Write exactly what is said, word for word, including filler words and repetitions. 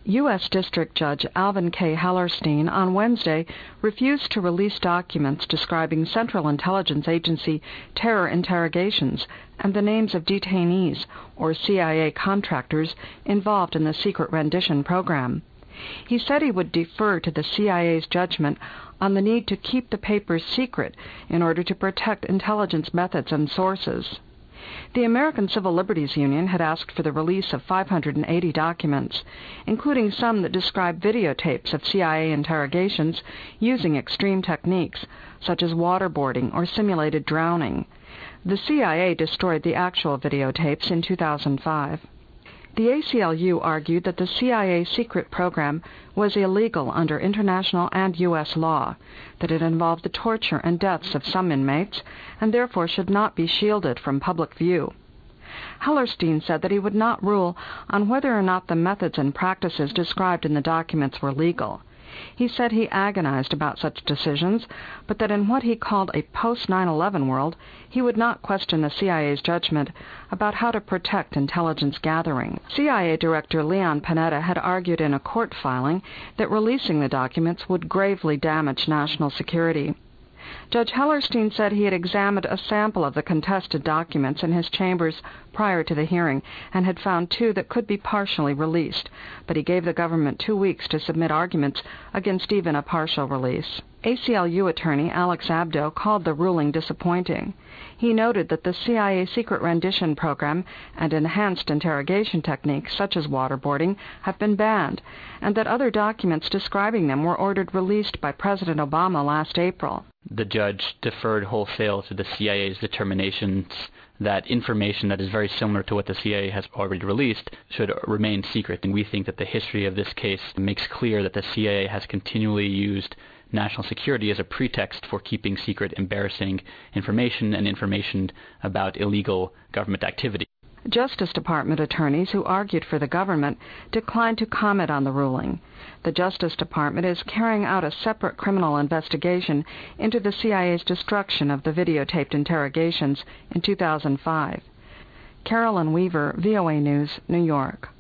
U S District Judge Alvin K. Hellerstein on Wednesday refused to release documents describing Central Intelligence Agency terror interrogations and the names of detainees or C I A contractors involved in the secret rendition program. He said he would defer to the C I A's judgment on the need to keep the papers secret in order to protect intelligence methods and sources. The American Civil Liberties Union had asked for the release of five hundred eighty documents, including some that describe videotapes of C I A interrogations using extreme techniques, such as waterboarding or simulated drowning. The C I A destroyed the actual videotapes in two thousand five. The A C L U argued that the C I A secret program was illegal under international and U S law, that it involved the torture and deaths of some inmates, and therefore should not be shielded from public view. Hellerstein said that he would not rule on whether or not the methods and practices described in the documents were legal. He said he agonized about such decisions, but that in what he called a post nine eleven world, he would not question the C I A's judgment about how to protect intelligence gathering. C I A Director Leon Panetta had argued in a court filing that releasing the documents would gravely damage national security. Judge Hellerstein said he had examined a sample of the contested documents in his chambers prior to the hearing and had found two that could be partially released, but he gave the government two weeks to submit arguments against even a partial release. A C L U attorney Alex Abdo called the ruling disappointing. He noted that the C I A secret rendition program and enhanced interrogation techniques such as waterboarding have been banned, and that other documents describing them were ordered released by President Obama last April. The judge deferred wholesale to the C I A's determinations that information that is very similar to what the C I A has already released should remain secret, and we think that the history of this case makes clear that the C I A has continually used national security as a pretext for keeping secret embarrassing information and information about illegal government activity. Justice Department attorneys who argued for the government declined to comment on the ruling. The Justice Department is carrying out a separate criminal investigation into the C I A's destruction of the videotaped interrogations in two thousand five. Carolyn Weaver, V O A News, New York.